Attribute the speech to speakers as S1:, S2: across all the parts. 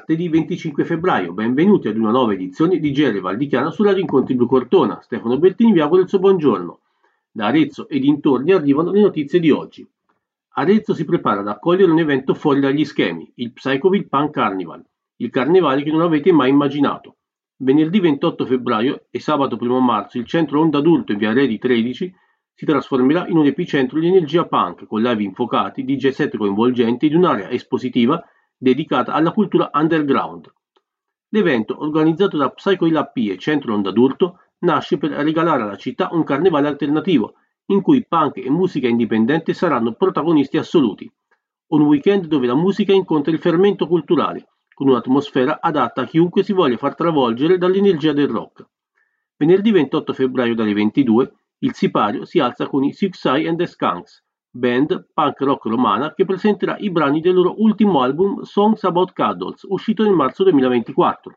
S1: Martedì 25 febbraio, benvenuti ad una nuova edizione di GR Val di Chiana sulla Rincontri Blu Cortona. Stefano Bertini vi augura il suo buongiorno. Da Arezzo e dintorni arrivano le notizie di oggi. Arezzo si prepara ad accogliere un evento fuori dagli schemi, il Psychoville Punk Carnival, il carnevale che non avete mai immaginato. Venerdì 28 febbraio e sabato 1 marzo il centro Onda Adulto in via Redi 13 si trasformerà in un epicentro di energia punk con live infuocati, DJ set coinvolgenti ed un'area espositiva dedicata alla cultura underground. L'evento, organizzato da Psychoville AP e Centro Onda Adulto, nasce per regalare alla città un carnevale alternativo, in cui punk e musica indipendente saranno protagonisti assoluti. Un weekend dove la musica incontra il fermento culturale, con un'atmosfera adatta a chiunque si voglia far travolgere dall'energia del rock. Venerdì 28 febbraio dalle 22, il sipario si alza con i Six Eye and the Skunks, band punk rock romana che presenterà i brani del loro ultimo album Songs About Cuddles, uscito nel marzo 2024.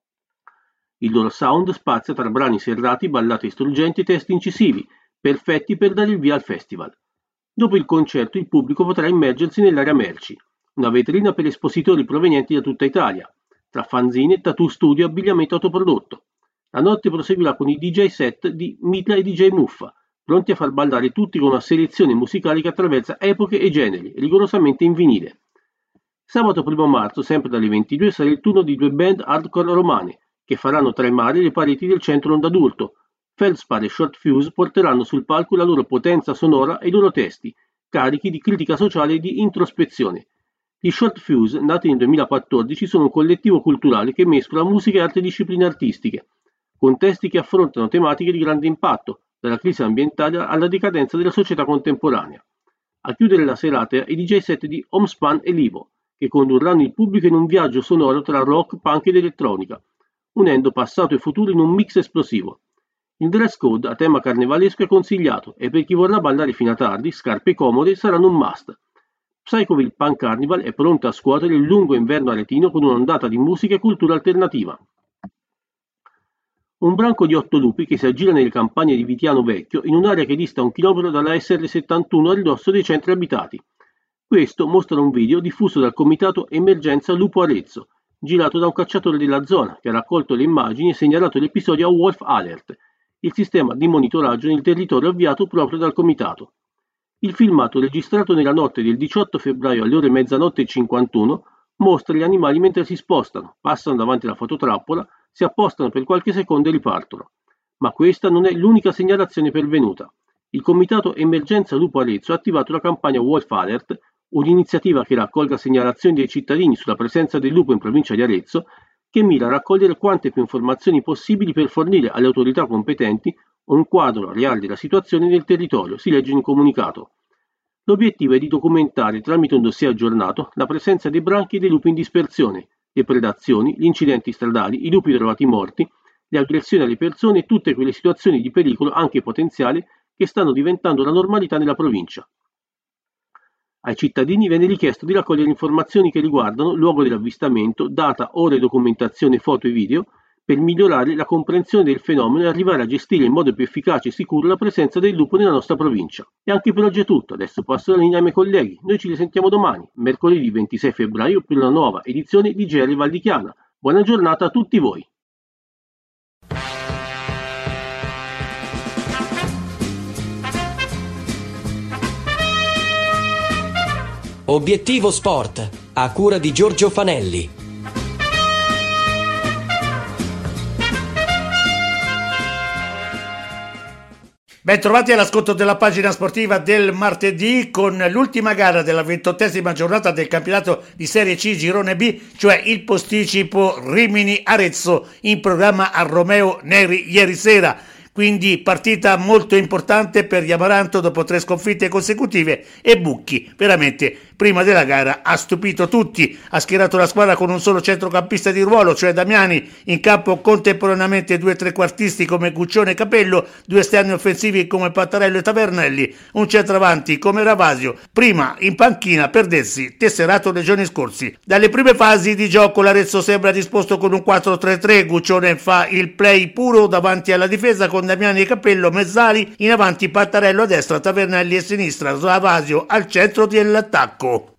S1: Il loro sound spazia tra brani serrati, ballate struggenti e testi incisivi, perfetti per dare il via al festival. Dopo il concerto il pubblico potrà immergersi nell'area merci, una vetrina per espositori provenienti da tutta Italia, tra fanzine, tattoo studio e abbigliamento autoprodotto. La notte proseguirà con i DJ set di Mitra e DJ Muffa, pronti a far ballare tutti con una selezione musicale che attraversa epoche e generi, rigorosamente in vinile. Sabato 1 marzo, sempre dalle 22, sarà il turno di due band hardcore romane, che faranno tremare le pareti del centro Onda Adulto. Feldspar e Short Fuse porteranno sul palco la loro potenza sonora e i loro testi, carichi di critica sociale e di introspezione. Gli Short Fuse, nati nel 2014, sono un collettivo culturale che mescola musica e altre discipline artistiche, con testi che affrontano tematiche di grande impatto, dalla crisi ambientale alla decadenza della società contemporanea. A chiudere la serata i DJ set di Homespan e Livo, che condurranno il pubblico in un viaggio sonoro tra rock, punk ed elettronica, unendo passato e futuro in un mix esplosivo. Il dress code a tema carnevalesco è consigliato e per chi vorrà ballare fino a tardi, scarpe comode saranno un must. Psychoville Punk Carnival è pronta a scuotere il lungo inverno aretino con un'ondata di musica e cultura alternativa. Un branco di 8 lupi che si aggira nelle campagne di Vitiano Vecchio in un'area che dista 1 chilometro dalla SR71 a ridosso dei centri abitati. Questo mostra un video diffuso dal comitato Emergenza Lupo Arezzo, girato da un cacciatore della zona che ha raccolto le immagini e segnalato l'episodio a Wolf Alert, il sistema di monitoraggio nel territorio avviato proprio dal comitato. Il filmato, registrato nella notte del 18 febbraio alle ore mezzanotte e 51, mostra gli animali mentre si spostano, passano davanti alla fototrappola, si appostano per qualche secondo e ripartono. Ma questa non è l'unica segnalazione pervenuta. Il comitato Emergenza Lupo Arezzo ha attivato la campagna Wolf Alert, un'iniziativa che raccolga segnalazioni dei cittadini sulla presenza del lupo in provincia di Arezzo, che mira a raccogliere quante più informazioni possibili per fornire alle autorità competenti un quadro reale della situazione nel territorio, si legge in un comunicato. L'obiettivo è di documentare, tramite un dossier aggiornato, la presenza dei branchi e dei lupi in dispersione, le predazioni, gli incidenti stradali, i lupi trovati morti, le aggressioni alle persone e tutte quelle situazioni di pericolo, anche potenziale, che stanno diventando la normalità nella provincia. Ai cittadini viene richiesto di raccogliere informazioni che riguardano luogo dell'avvistamento, data, ora e documentazione foto e video, per migliorare la comprensione del fenomeno e arrivare a gestire in modo più efficace e sicuro la presenza del lupo nella nostra provincia. E anche per oggi è tutto, adesso passo la linea ai miei colleghi. Noi ci risentiamo domani, mercoledì 26 febbraio, per una nuova edizione di GR Val di Chiana. Buona giornata a tutti voi!
S2: Obiettivo Sport, a cura di Giorgio Fanelli.
S3: Ben trovati all'ascolto della pagina sportiva del martedì con l'ultima gara della 28ª giornata del campionato di Serie C Girone B, cioè il posticipo Rimini-Arezzo in programma a Romeo Neri ieri sera. Quindi partita molto importante per gli Amaranto dopo 3 sconfitte consecutive e Bucchi veramente prima della gara ha stupito tutti, ha schierato la squadra con un solo centrocampista di ruolo, cioè Damiani, in campo contemporaneamente 2 trequartisti come Guccione e Capello, 2 esterni offensivi come Pattarello e Tavernelli, un centravanti come Ravasio, prima in panchina per Dezzi, tesserato nei giorni scorsi. Dalle prime fasi di gioco l'Arezzo sembra disposto con un 4-3-3, Guccione fa il play puro davanti alla difesa con Damiani e Capello mezzali, in avanti Pattarello a destra, Tavernelli a sinistra, Ravasio al centro dell'attacco.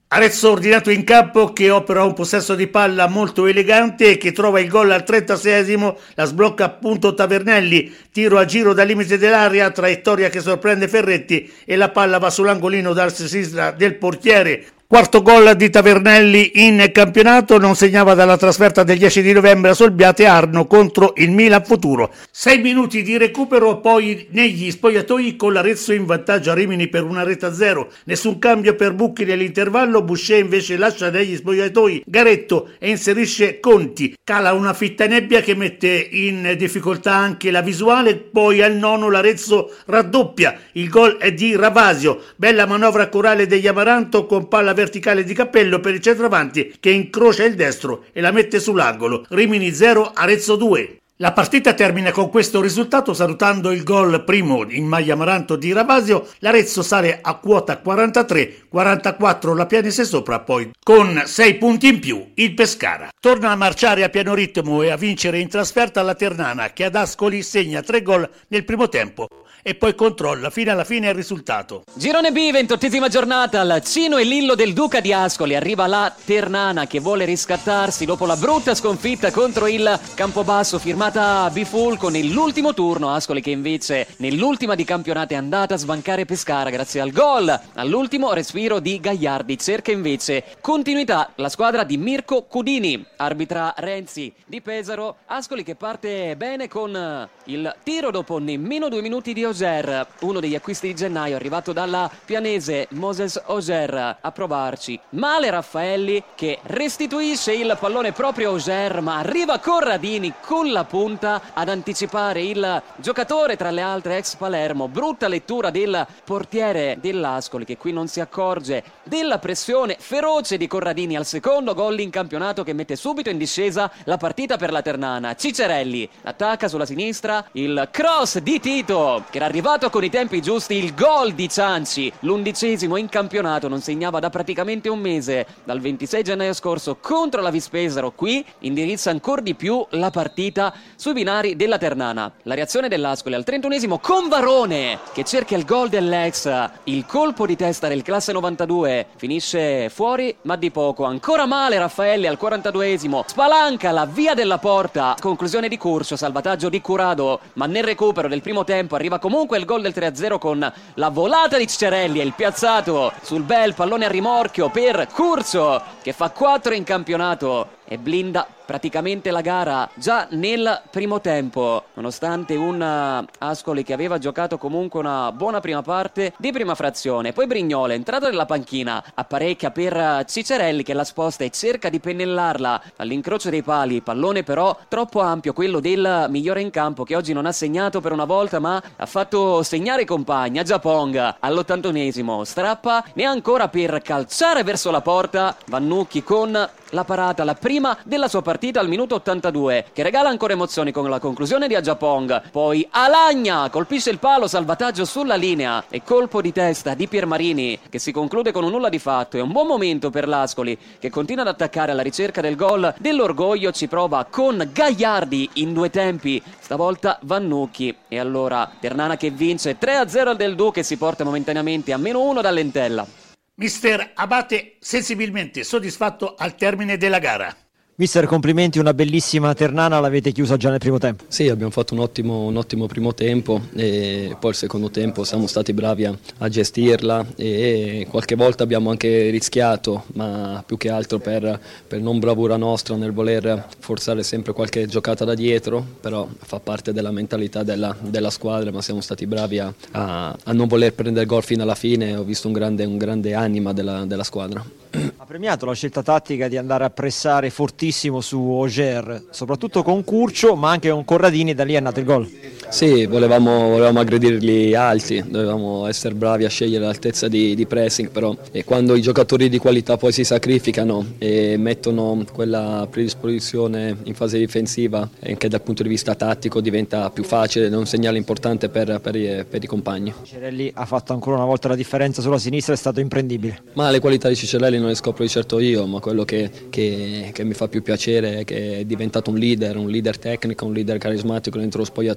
S3: Arezzo ordinato in campo che opera un possesso di palla molto elegante e che trova il gol al 36esimo, la sblocca appunto Tavernelli, tiro a giro dal limite dell'area, traiettoria che sorprende Ferretti e la palla va sull'angolino dal sinistra del portiere. Quarto gol di Tavernelli in campionato, non segnava dalla trasferta del 10 di novembre a Solbiate Arno contro il Milan Futuro. 6 minuti di recupero poi negli spogliatoi con l'Arezzo in vantaggio a Rimini per 1-0. Nessun cambio per Bucchi nell'intervallo, Boucher invece lascia negli spogliatoi Garetto e inserisce Conti. Cala una fitta nebbia che mette in difficoltà anche la visuale, poi al nono l'Arezzo raddoppia. Il gol è di Ravasio, bella manovra corale degli Amaranto con palla verticale di Cappello per il centravanti che incrocia il destro e la mette sull'angolo. Rimini 0, Arezzo 2. La partita termina con questo risultato, salutando il gol primo in maglia Amaranto di Ravasio. L'Arezzo sale a quota 43, 44 la Pianese sopra, poi con 6 punti in più il Pescara. Torna a marciare a pieno ritmo e a vincere in trasferta la Ternana, che ad Ascoli segna 3 gol nel primo tempo e poi controlla fino alla fine il risultato.
S4: Girone B, 28esima giornata, al Cino e Lillo del Duca di Ascoli. Arriva la Ternana che vuole riscattarsi dopo la brutta sconfitta contro il Campobasso firmata Bifulco nell'ultimo turno. Ascoli che invece nell'ultima di campionato è andata a sbancare Pescara grazie al gol all'ultimo respiro di Gagliardi. Cerca invece continuità la squadra di Mirko Cudini, arbitra Renzi di Pesaro. Ascoli che parte bene con il tiro dopo nemmeno 2 minuti di Auger, uno degli acquisti di gennaio arrivato dalla pianese Moses Auger a provarci. Male Raffaelli che restituisce il pallone proprio a Auger, ma arriva Corradini con la punta ad anticipare il giocatore tra le altre ex Palermo. Brutta lettura del portiere dell'Ascoli che qui non si accorge della pressione feroce di Corradini al secondo gol in campionato che mette subito in discesa la partita per la Ternana. Cicerelli attacca sulla sinistra, il cross di Tito che era arrivato con i tempi giusti, il gol di Cianci, l'11esimo in campionato, non segnava da praticamente un mese, dal 26 gennaio scorso contro la Vispesaro. Qui indirizza ancora di più la partita sui binari della Ternana. La reazione dell'Ascoli al 31esimo con Varone che cerca il gol dell'ex, il colpo di testa del classe 92 finisce fuori ma di poco. Ancora male Raffaelli al 42esimo, spalanca la via della porta, conclusione di Curcio, salvataggio di Curado, ma nel recupero del primo tempo arriva comunque il gol del 3-0 con la volata di Cicerelli e il piazzato sul bel pallone a rimorchio per Curcio che fa 4 in campionato e blinda praticamente la gara già nel primo tempo, nonostante un Ascoli che aveva giocato comunque una buona prima parte di prima frazione. Poi Brignola, entrato nella panchina, apparecchia per Cicerelli che la sposta e cerca di pennellarla all'incrocio dei pali, pallone però troppo ampio, quello del migliore in campo che oggi non ha segnato per una volta ma ha fatto segnare i compagni. A Giapong all'81esimo strappa, ne ha ancora per calciare verso la porta Vannucchi con la parata, la prima della sua partita al minuto 82, che regala ancora emozioni con la conclusione di Agiapong. Poi Alagna colpisce il palo, salvataggio sulla linea e colpo di testa di Piermarini che si conclude con un nulla di fatto. È un buon momento per l'Ascoli che continua ad attaccare alla ricerca del gol dell'orgoglio, ci prova con Gagliardi in 2 tempi, stavolta Vannucchi. E allora Ternana che vince 3-0 al Del Duca e si porta momentaneamente a -1 dall'Entella.
S3: Mister Abate sensibilmente soddisfatto al termine della gara.
S5: Mister, complimenti, una bellissima Ternana, l'avete chiusa già nel primo tempo.
S6: Sì, abbiamo fatto un ottimo primo tempo e poi il secondo tempo siamo stati bravi a gestirla e qualche volta abbiamo anche rischiato, ma più che altro per non bravura nostra nel voler forzare sempre qualche giocata da dietro, però fa parte della mentalità della squadra, ma siamo stati bravi a non voler prendere gol fino alla fine. Ho visto un grande anima della squadra.
S5: Ha premiato la scelta tattica di andare a pressare fortissimo su Auger, soprattutto con Curcio ma anche con Corradini, e da lì è nato il gol.
S6: Sì, volevamo aggredirli alti, dovevamo essere bravi a scegliere l'altezza di pressing, però quando i giocatori di qualità poi si sacrificano e mettono quella predisposizione in fase difensiva, anche dal punto di vista tattico diventa più facile, è un segnale importante per i compagni.
S5: Cicerelli ha fatto ancora una volta la differenza sulla sinistra, è stato imprendibile.
S6: Ma le qualità di Cicerelli non le scopro di certo io, ma quello che mi fa più piacere è che è diventato un leader tecnico, un leader carismatico dentro lo spogliatoio, un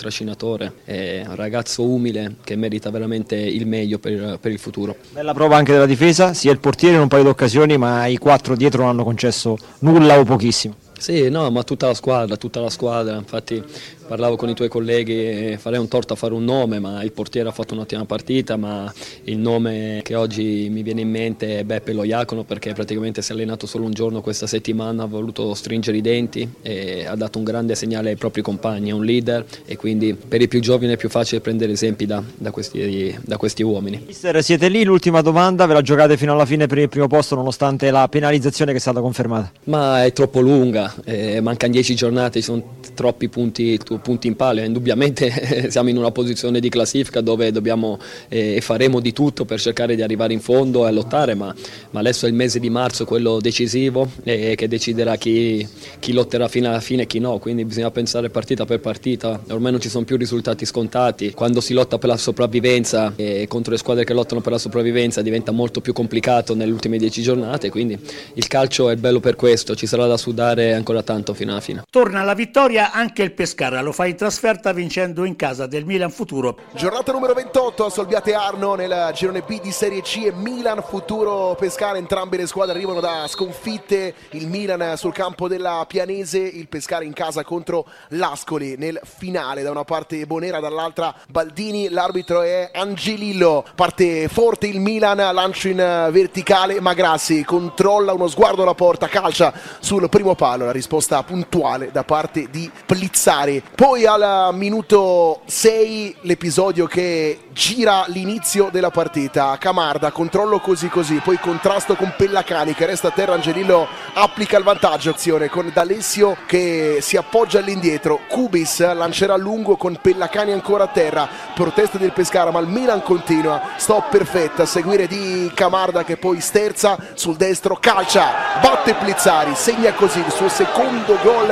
S6: trascinatore, è un ragazzo umile che merita veramente il meglio per il futuro.
S5: Bella prova anche della difesa, sia il portiere in un paio di occasioni, ma i 4 dietro non hanno concesso nulla o pochissimo.
S6: Sì, no, ma tutta la squadra, infatti parlavo con i tuoi colleghi, farei un torto a fare un nome, ma il portiere ha fatto un'ottima partita, ma il nome che oggi mi viene in mente è Beppe Loiacono, perché praticamente si è allenato solo un giorno questa settimana, ha voluto stringere i denti e ha dato un grande segnale ai propri compagni, è un leader e quindi per i più giovani è più facile prendere esempi da questi uomini.
S5: Mister, siete lì, l'ultima domanda, ve la giocate fino alla fine per il primo posto nonostante la penalizzazione che è stata confermata?
S6: Ma è troppo lunga, mancano 10 giornate, ci sono troppi punti in palio, indubbiamente siamo in una posizione di classifica dove dobbiamo e faremo di tutto per cercare di arrivare in fondo e lottare, ma adesso è il mese di marzo, quello decisivo, che deciderà chi lotterà fino alla fine e chi no, quindi bisogna pensare partita per partita, ormai non ci sono più risultati scontati, quando si lotta per la sopravvivenza e contro le squadre che lottano per la sopravvivenza diventa molto più complicato nelle ultime 10 giornate, quindi il calcio è bello per questo, ci sarà da sudare ancora tanto fino alla fine.
S3: Torna alla vittoria anche il Pescara, lo fa in trasferta vincendo in casa del Milan Futuro.
S7: Giornata numero 28 a Solbiate Arno nel girone B di Serie C e Milan Futuro Pescara, entrambe le squadre arrivano da sconfitte, il Milan sul campo della Pianese, il Pescara in casa contro l'Ascoli nel finale, da una parte Bonera, dall'altra Baldini, l'arbitro è Angelillo, parte forte il Milan, lancio in verticale, Magrassi controlla, uno sguardo alla porta, calcia sul primo palo, la risposta puntuale da parte di Plizzari. Poi al minuto 6 l'episodio che gira l'inizio della partita, Camarda, controllo così, poi contrasto con Pellacani che resta a terra, Angelillo applica il vantaggio, azione con D'Alessio che si appoggia all'indietro, Kubis lancerà a lungo con Pellacani ancora a terra, protesta del Pescara ma il Milan continua, stop perfetta, a seguire di Camarda che poi sterza sul destro, calcia, batte Plizzari, segna così il suo secondo gol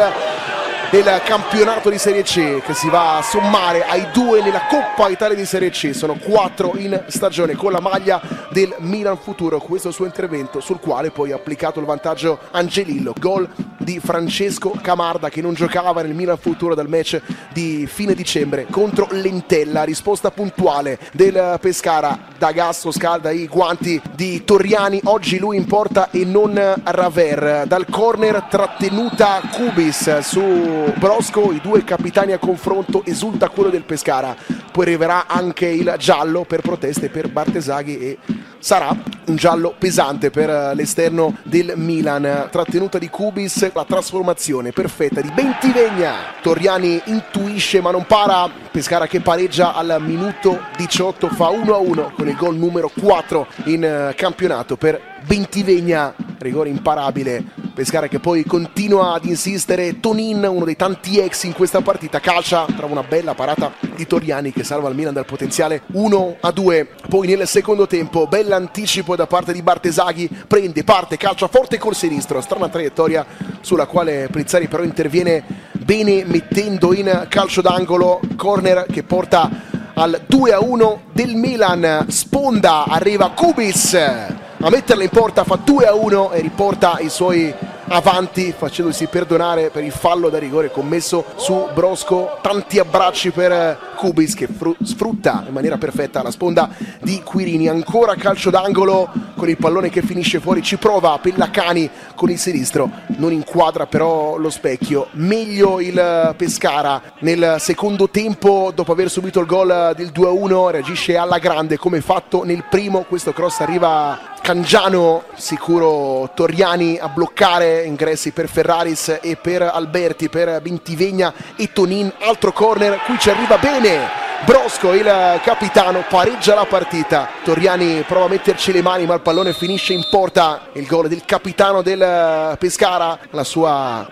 S7: del campionato di Serie C che si va a sommare ai 2 nella Coppa Italia di Serie C, sono 4 in stagione con la maglia del Milan Futuro, questo è il suo intervento sul quale poi ha applicato il vantaggio Angelillo, gol di Francesco Camarda che non giocava nel Milan Futuro dal match di fine dicembre contro l'Entella, risposta puntuale del Pescara, D'Agasso scalda i guanti di Torriani, oggi lui in porta e non Raver, dal corner trattenuta Kubis su Brosco, i 2 capitani a confronto, esulta quello del Pescara, poi arriverà anche il giallo per proteste per Bartesaghi e sarà un giallo pesante per l'esterno del Milan, trattenuta di Kubis, la trasformazione perfetta di Bentivegna, Torriani intuisce ma non para, Pescara che pareggia al minuto 18, fa 1-1 con il gol numero 4 in campionato per Bentivegna, rigore imparabile, Pescara che poi continua ad insistere, Tonin, uno dei tanti ex in questa partita, calcia, trova una bella parata di Torriani che salva il Milan dal potenziale 1-2, poi nel secondo tempo bell'anticipo da parte di Bartesaghi, prende, parte, calcia forte col sinistro, strana traiettoria sulla quale Plizzari però interviene bene mettendo in calcio d'angolo, corner che porta al 2-1 del Milan, sponda, arriva Kubis a metterla in porta, fa 2-1 e riporta i suoi avanti facendosi perdonare per il fallo da rigore commesso su Brosco, tanti abbracci per Kubis che sfrutta in maniera perfetta la sponda di Quirini, ancora calcio d'angolo con il pallone che finisce fuori, ci prova Pellacani con il sinistro, non inquadra però lo specchio, meglio il Pescara nel secondo tempo dopo aver subito il gol del 2-1, reagisce alla grande come fatto nel primo, questo cross arriva Cangiano, sicuro Torriani a bloccare, ingressi per Ferraris e per Alberti, per Bentivegna e Tonin, altro corner, qui ci arriva bene Brosco, il capitano, pareggia la partita, Torriani prova a metterci le mani ma il pallone finisce in porta, il gol del capitano del Pescara, la sua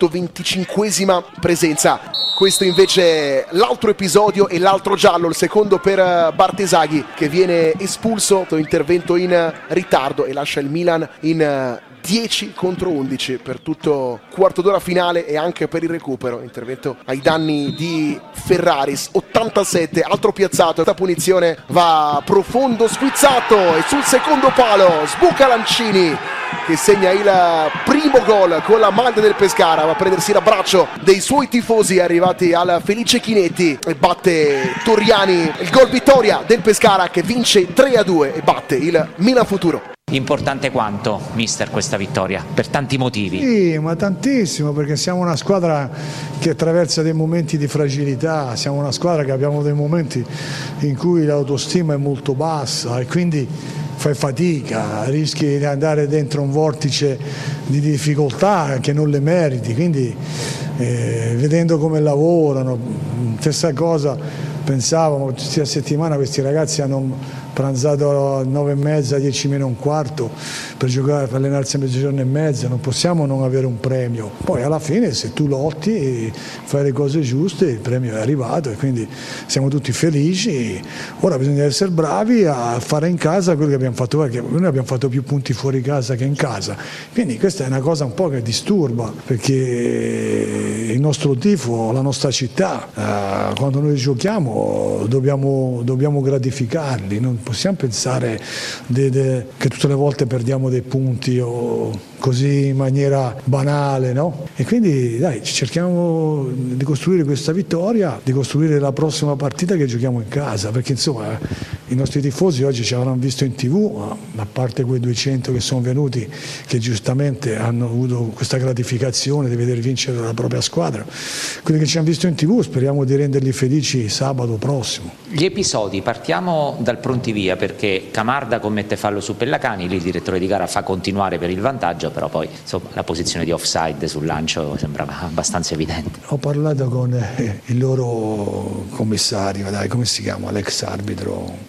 S7: 125esima presenza. Questo invece l'altro episodio e l'altro giallo, il secondo per Bartesaghi che viene espulso, intervento in ritardo e lascia il Milan in 10 contro 11 per tutto quarto d'ora finale e anche per il recupero, intervento ai danni di Ferraris, 87, altro piazzato, questa punizione va profondo, squizzato e sul secondo palo sbuca Lancini, che segna il primo gol con la maglia del Pescara, va a prendersi l'abbraccio dei suoi tifosi arrivati al Felice Chinetti e batte Torriani, il gol vittoria del Pescara che vince 3-2 e batte il Milan Futuro.
S8: Importante quanto, mister, questa vittoria, per tanti motivi?
S9: Sì, ma tantissimo, perché siamo una squadra che attraversa dei momenti di fragilità, siamo una squadra che abbiamo dei momenti in cui l'autostima è molto bassa e quindi fai fatica, rischi di andare dentro un vortice di difficoltà che non le meriti, quindi vedendo come lavorano, stessa cosa pensavamo, questa settimana questi ragazzi hanno pranzato alle 9:30, 10 meno un quarto per giocare, per allenarsi a mezzogiorno e mezza, non possiamo non avere un premio. Poi alla fine se tu lotti e fai le cose giuste il premio è arrivato e quindi siamo tutti felici. Ora bisogna essere bravi a fare in casa quello che abbiamo fatto, perché noi abbiamo fatto più punti fuori casa che in casa, quindi questa è una cosa un po' che disturba, perché il nostro tifo, la nostra città, quando noi giochiamo dobbiamo gratificarli, non possiamo pensare che tutte le volte perdiamo dei punti o così in maniera banale, no? E quindi dai, cerchiamo di costruire questa vittoria, di costruire la prossima partita che giochiamo in casa, perché insomma i nostri tifosi oggi ci avranno visto in TV, a parte quei 200 che sono venuti, che giustamente hanno avuto questa gratificazione di vedere vincere la propria squadra, quelli che ci hanno visto in TV speriamo di renderli felici sabato prossimo.
S8: Gli episodi, partiamo dal pronti via, perché Camarda commette fallo su Pellacani, lì il direttore di gara fa continuare per il vantaggio, però poi insomma la posizione di offside sul lancio sembrava abbastanza evidente.
S9: Ho parlato con il loro commissario, come si chiama, l'ex arbitro,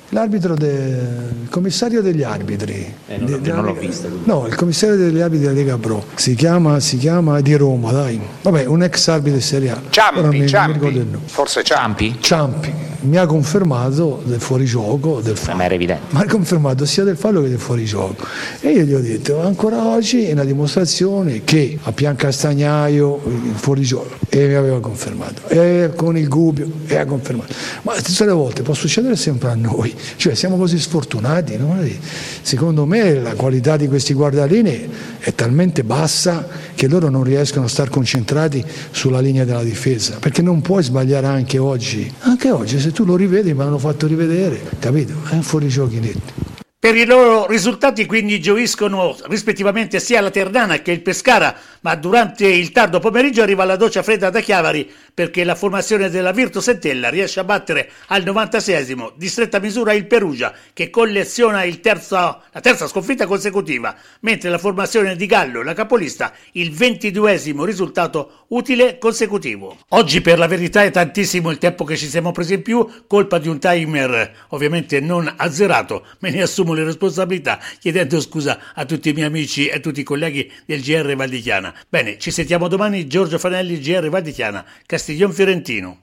S9: il commissario degli arbitri.
S8: Non l'ho visto.
S9: No, il commissario degli arbitri della Lega Pro, si chiama di Roma, dai. Vabbè, un ex arbitro di Serie A.
S10: Ciampi. Forse Ciampi.
S9: Mi ha confermato del fuorigioco, del fallo.
S8: Ma era evidente.
S9: Ma ha confermato sia del fallo che del fuorigioco. E io gli ho detto, ancora oggi è una dimostrazione che a Piancastagnaio il fuorigioco, e mi aveva confermato. E con il Gubbio, e ha confermato. Ma tutte le volte può succedere sempre a noi, cioè siamo così sfortunati, no? Secondo me la qualità di questi guardalini è talmente bassa che loro non riescono a stare concentrati sulla linea della difesa, perché non puoi sbagliare anche oggi se tu lo rivedi, me l'hanno fatto rivedere, capito? È un fuorigiochi netto.
S3: Per i loro risultati quindi gioiscono rispettivamente sia la Ternana che il Pescara, ma durante il tardo pomeriggio arriva la doccia fredda da Chiavari perché la formazione della Virtus Entella riesce a battere al 96esimo di stretta misura il Perugia, che colleziona la terza sconfitta consecutiva, mentre la formazione di Gallo, la capolista, il 22esimo risultato utile consecutivo. Oggi per la verità è tantissimo il tempo che ci siamo presi in più, colpa di un timer ovviamente non azzerato, me ne assumo le responsabilità chiedendo scusa a tutti i miei amici e a tutti i colleghi del GR Val di Chiana. Bene, ci sentiamo domani. Giorgio Fanelli, GR Val di Chiana, Castiglion Fiorentino.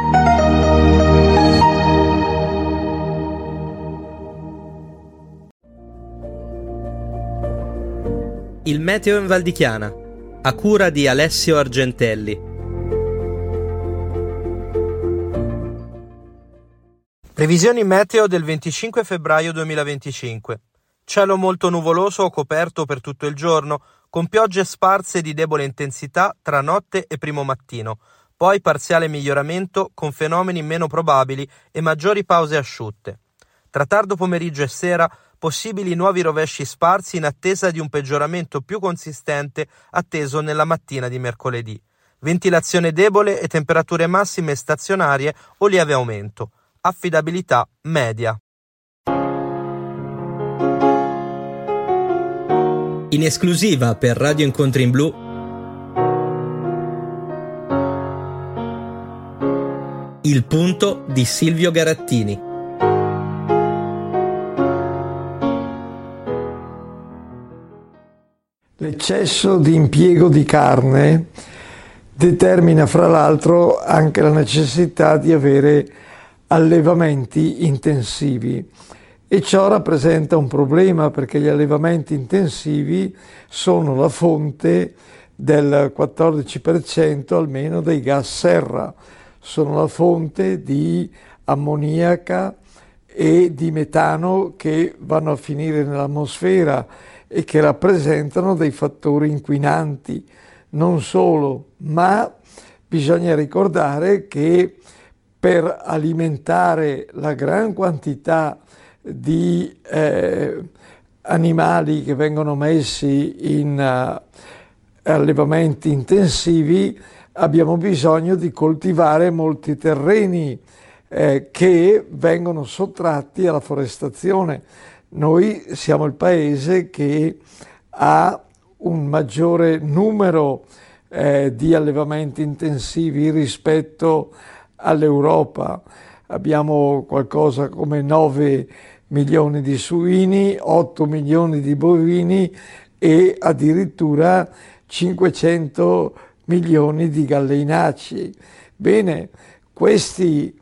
S11: Il meteo in Val di Chiana, a cura di Alessio Argentelli. Previsioni meteo del 25 febbraio 2025. Cielo molto nuvoloso o coperto per tutto il giorno, con piogge sparse di debole intensità tra notte e primo mattino, poi parziale miglioramento con fenomeni meno probabili e maggiori pause asciutte. Tra tardo pomeriggio e sera, possibili nuovi rovesci sparsi in attesa di un peggioramento più consistente atteso nella mattina di mercoledì. Ventilazione debole e temperature massime stazionarie o lieve aumento. Affidabilità media. In esclusiva per Radio Incontri in Blu, il punto di Silvio Garattini.
S12: L'eccesso di impiego di carne determina fra l'altro anche la necessità di avere allevamenti intensivi e ciò rappresenta un problema perché gli allevamenti intensivi sono la fonte del 14% almeno dei gas serra, sono la fonte di ammoniaca e di metano che vanno a finire nell'atmosfera e che rappresentano dei fattori inquinanti. Non solo, ma bisogna ricordare che per alimentare la gran quantità di animali che vengono messi in allevamenti intensivi abbiamo bisogno di coltivare molti terreni che vengono sottratti alla forestazione. Noi siamo il paese che ha un maggiore numero di allevamenti intensivi rispetto all'Europa. Abbiamo qualcosa come 9 milioni di suini, 8 milioni di bovini e addirittura 500 milioni di galleinacei. Bene, questi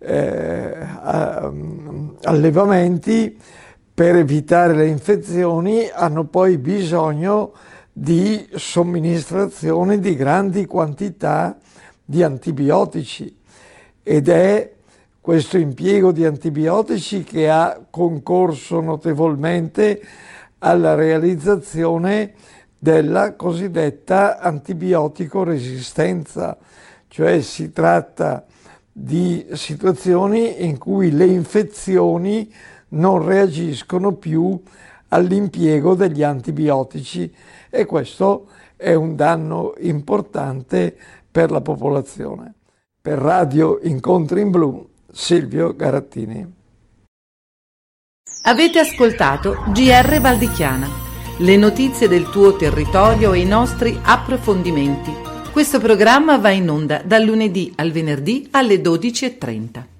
S12: allevamenti, per evitare le infezioni, hanno poi bisogno di somministrazione di grandi quantità di antibiotici, ed è questo impiego di antibiotici che ha concorso notevolmente alla realizzazione della cosiddetta antibiotico resistenza, cioè si tratta di situazioni in cui le infezioni non reagiscono più all'impiego degli antibiotici, e questo è un danno importante per la popolazione. Per Radio Incontri in Blu, Silvio Garattini.
S13: Avete ascoltato GR Val di Chiana, le notizie del tuo territorio e i nostri approfondimenti. Questo programma va in onda dal lunedì al venerdì alle 12:30.